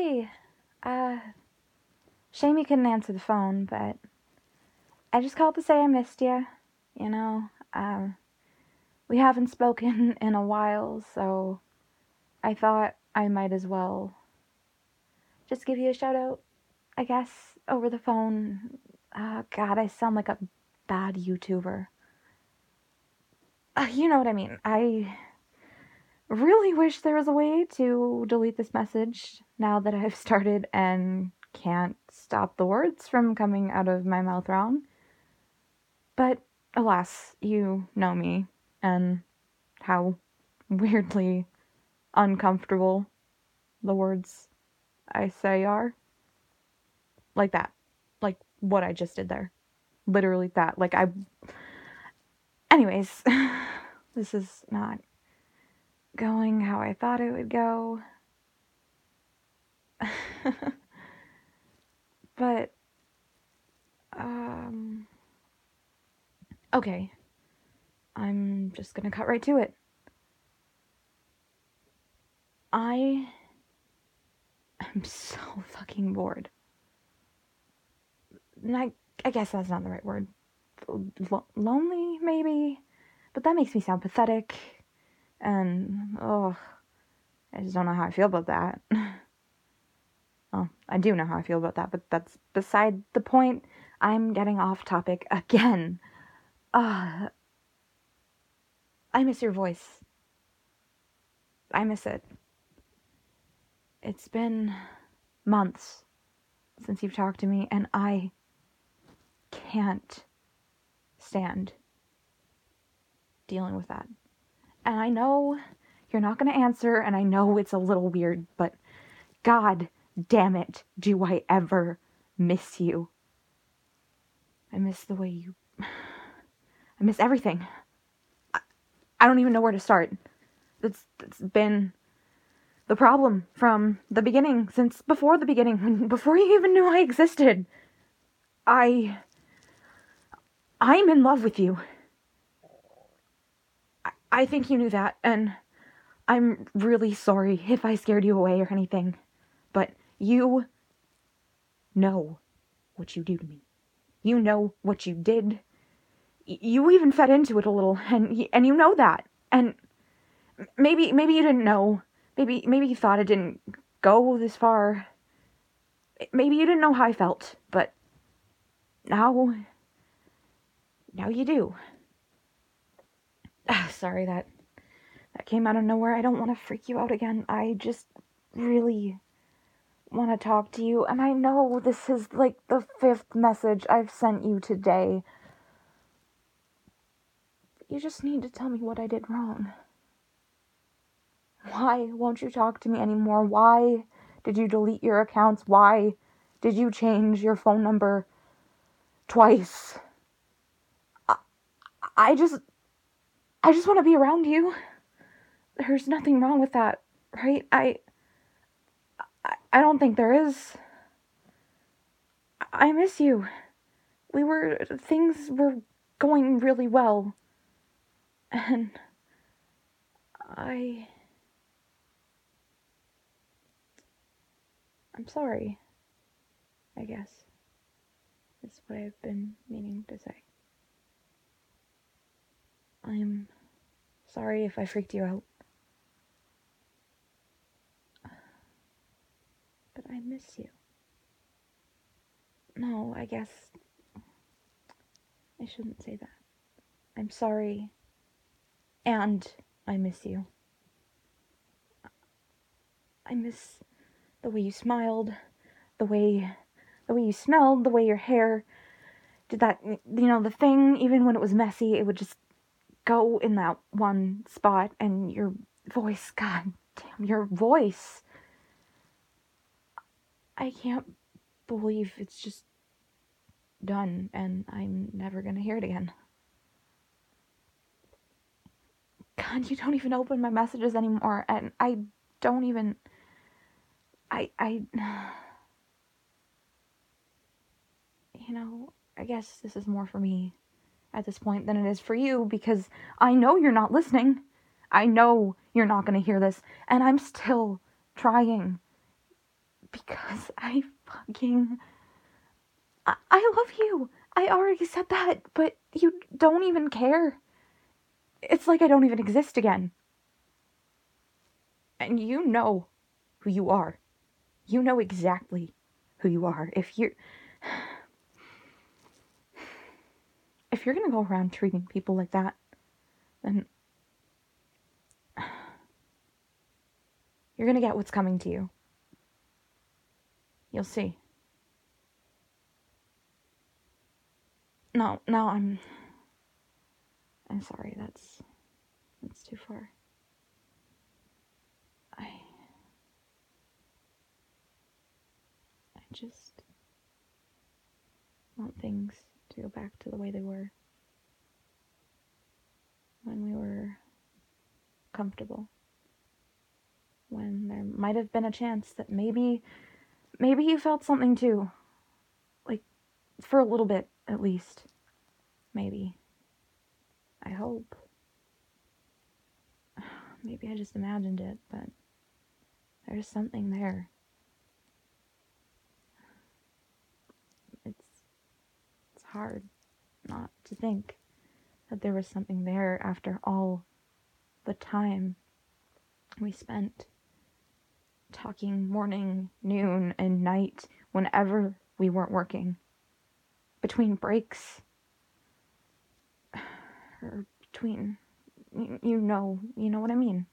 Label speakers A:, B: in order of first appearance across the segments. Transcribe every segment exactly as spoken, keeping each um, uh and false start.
A: Hey, uh, shame you couldn't answer the phone, but I just called to say I missed you. You know, um, we haven't spoken in a while, so I thought I might as well just give you a shout out, I guess, over the phone. Uh, God, I sound like a bad YouTuber. Uh, you know what I mean. I really wish there was a way to delete this message now that I've started and can't stop the words from coming out of my mouth wrong. But alas, you know me and how weirdly uncomfortable the words I say are. Like that. Like what I just did there. Literally that. Like I. Anyways, this is not going how I thought it would go. But, um. Okay. I'm just gonna cut right to it. I am so fucking bored. And I, I guess that's not the right word. Lo- lonely, maybe? But that makes me sound pathetic. And, oh, I just don't know how I feel about that. Well, I do know how I feel about that, but that's beside the point. I'm getting off topic again. Uh, I miss your voice. I miss it. It's been months since you've talked to me, and I can't stand dealing with that. And I know you're not going to answer, and I know it's a little weird, but God damn it, do I ever miss you. I miss the way you... I miss everything. I, I don't even know where to start. That's, that's been the problem from the beginning, since before the beginning, before you even knew I existed. I... I'm in love with you. I, I think you knew that, and I'm really sorry if I scared you away or anything, but you know what you do to me. You know what you did. You even fed into it a little, and and you know that. And maybe maybe you didn't know. Maybe maybe you thought it didn't go this far. Maybe you didn't know how I felt, but now now you do. Ah, sorry that that came out of nowhere. I don't want to freak you out again. I just really want to talk to you, and I know this is like the fifth message I've sent you today. You just need to tell me what I did wrong. Why won't you talk to me anymore? Why did you delete your accounts? Why did you change your phone number twice? I, I just, I just want to be around you. There's nothing wrong with that, right? I, I, I don't think there is. I miss you. We were, things were going really well. And I... I'm sorry, I guess. Is what I've been meaning to say. I'm sorry if I freaked you out. But I miss you. No, I guess I shouldn't say that. I'm sorry. And I miss you. I miss the way you smiled, the way the way you smelled, the way your hair did that, you know, the thing, even when it was messy, it would just go in that one spot, and your voice, god damn, your voice. I can't believe it's just done, and I'm never gonna hear it again. God, you don't even open my messages anymore, and I don't even... I, I... You know, I guess this is more for me at this point than it is for you, because I know you're not listening. I know you're not going to hear this, and I'm still trying. because I fucking... I, I love you. I already said that, but you don't even care. It's like I don't even exist again. And you know who you are. You know exactly who you are. If you're... If you're gonna go around treating people like that, then... You're gonna get what's coming to you. You'll see. No, no, I'm... I'm sorry, that's... That's too far. I... I just... want things to go back to the way they were. When we were... comfortable. When there might have been a chance that maybe... Maybe you felt something too. Like, for a little bit, at least. Maybe. I hope. Maybe I just imagined it, but there's something there. It's it's hard not to think that there was something there after all the time we spent talking morning, noon, and night whenever we weren't working. Between breaks. Or between... You know, you know what I mean.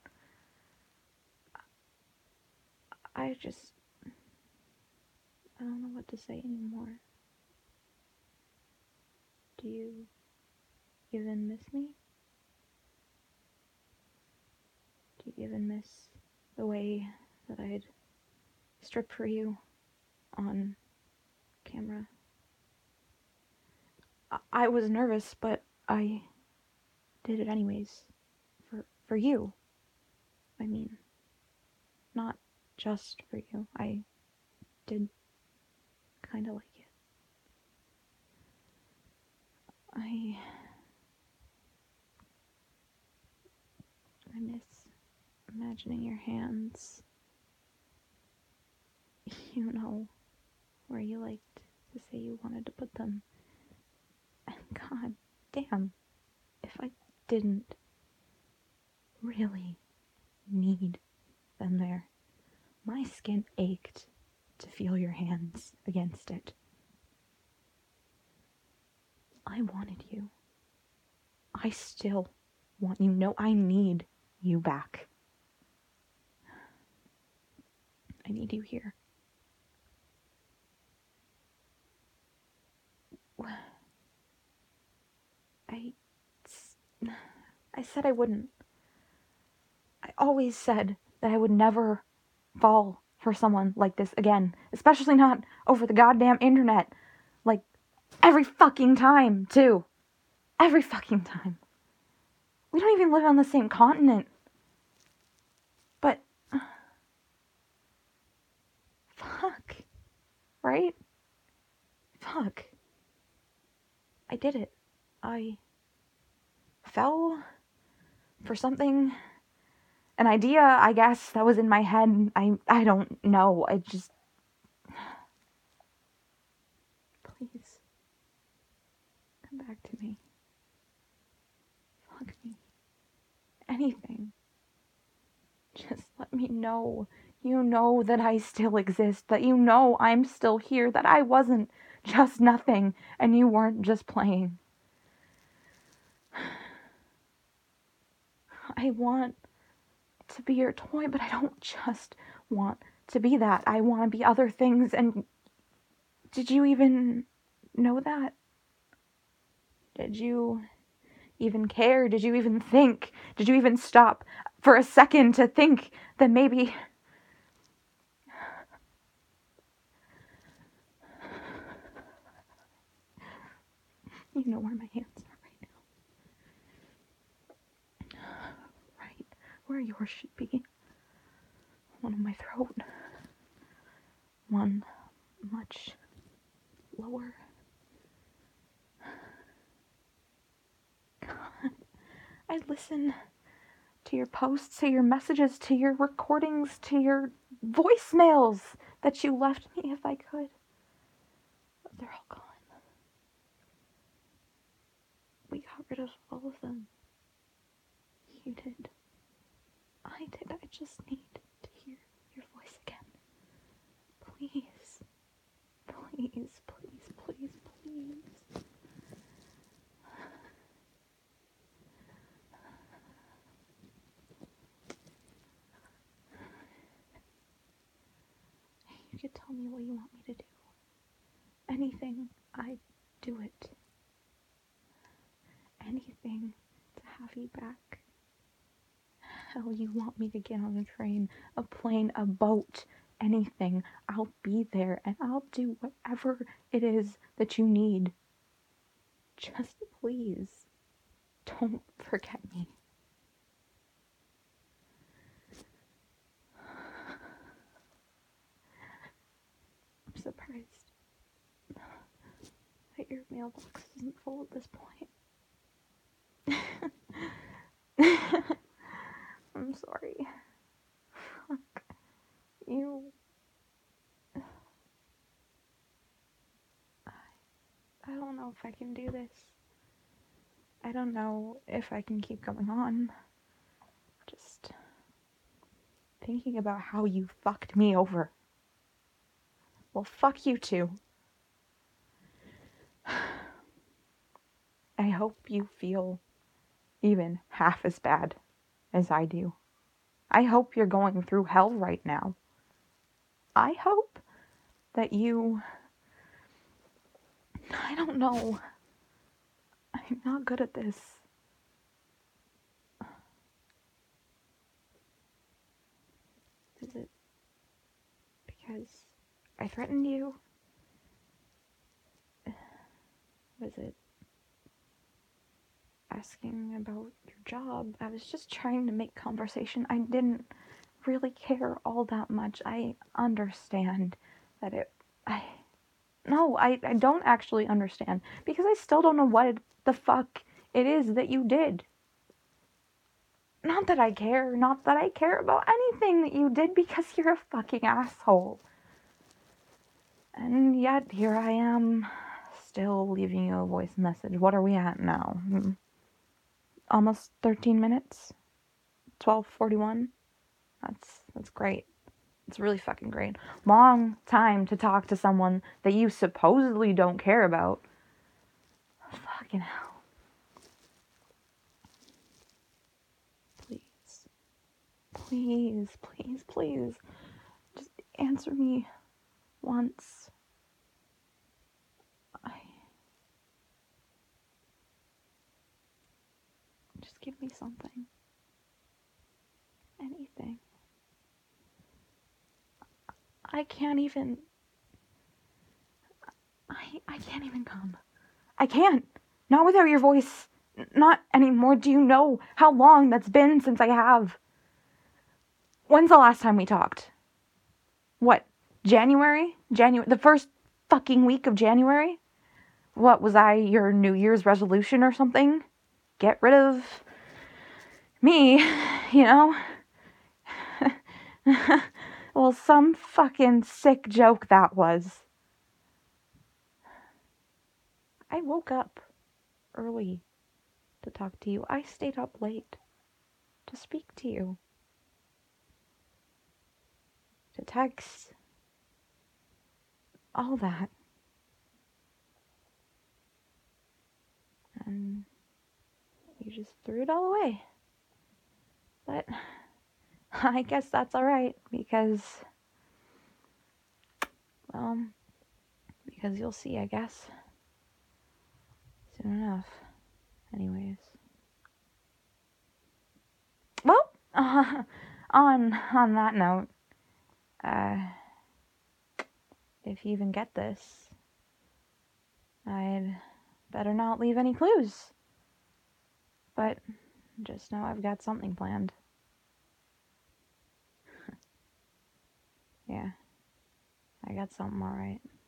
A: I just... I don't know what to say anymore. Do you even miss me? Do you even miss the way that I'd strip for you on camera? I, I was nervous, but I did it anyways. For, for you. I mean, not just for you. I did kind of like it. I... I miss imagining your hands. You know, where you liked to say you wanted to put them. And god damn, if I didn't really need them there. My skin ached to feel your hands against it. I wanted you. I still want you. No, I need you back. I need you here. I... I said I wouldn't. I always said that I would never fall for someone like this again. Especially not over the goddamn internet. Like, every fucking time, too. Every fucking time. We don't even live on the same continent. But... Fuck. Right? Fuck. I did it. I... fell for something... An idea, I guess, that was in my head. I, I don't know. I just... Please. Come back to me. Fuck me. Anything. Just let me know. You know that I still exist. That you know I'm still here. That I wasn't just nothing. And you weren't just playing. I want to be your toy, but I don't just want to be that. I want to be other things, and did you even know that? Did you even care? Did you even think? Did you even stop for a second to think that maybe... You know where my hands are right now. Right where yours should be. One on my throat. One much lower. God, I listen to your posts, to your messages, to your recordings, to your voicemails, that you left me if I could. But they're all gone. We got rid of all of them. You did. I did. I just need to hear your voice again. Please. Please, please, please, please. You could tell me what you want me to do. Anything, I'd do it. Anything to have you back. Hell, you want me to get on a train, a plane, a boat, anything. I'll be there and I'll do whatever it is that you need. Just please, don't forget me. I'm surprised that your mailbox isn't full at this point. I'm sorry. Fuck. You... I, I don't know if I can do this. I don't know if I can keep going on. Just thinking about how you fucked me over. Well, fuck you too. I hope you feel even half as bad as I do. I hope you're going through hell right now. I hope that you... I don't know. I'm not good at this. Is it because I threatened you? Was it asking about your job? I was just trying to make conversation. I didn't really care all that much. I understand that it... I... No, I, I don't actually understand. Because I still don't know what the fuck it is that you did. Not that I care. Not that I care about anything that you did because you're a fucking asshole. And yet, here I am, still leaving you a voice message. What are we at now? Hmm. Almost thirteen minutes? twelve forty-one? That's, that's great. It's really fucking great. Long time to talk to someone that you supposedly don't care about. Fucking hell. Please. Please, please, please. Just answer me once. I... Just give me something. Anything. I can't even... I, I can't even come. I can't. Not without your voice. Not anymore. Do you know how long that's been since I have? When's the last time we talked? What? January? January? The first fucking week of January? What, was I your New Year's resolution or something? Get rid of me, you know? Well, some fucking sick joke that was. I woke up early to talk to you. I stayed up late to speak to you. To text. All that. And you just threw it all away. But I guess that's alright, because, well, because you'll see, I guess. Soon enough. Anyways. Well, uh, on, on that note, uh, if you even get this, I'd better not leave any clues. But just know I've got something planned. Yeah, I got something alright.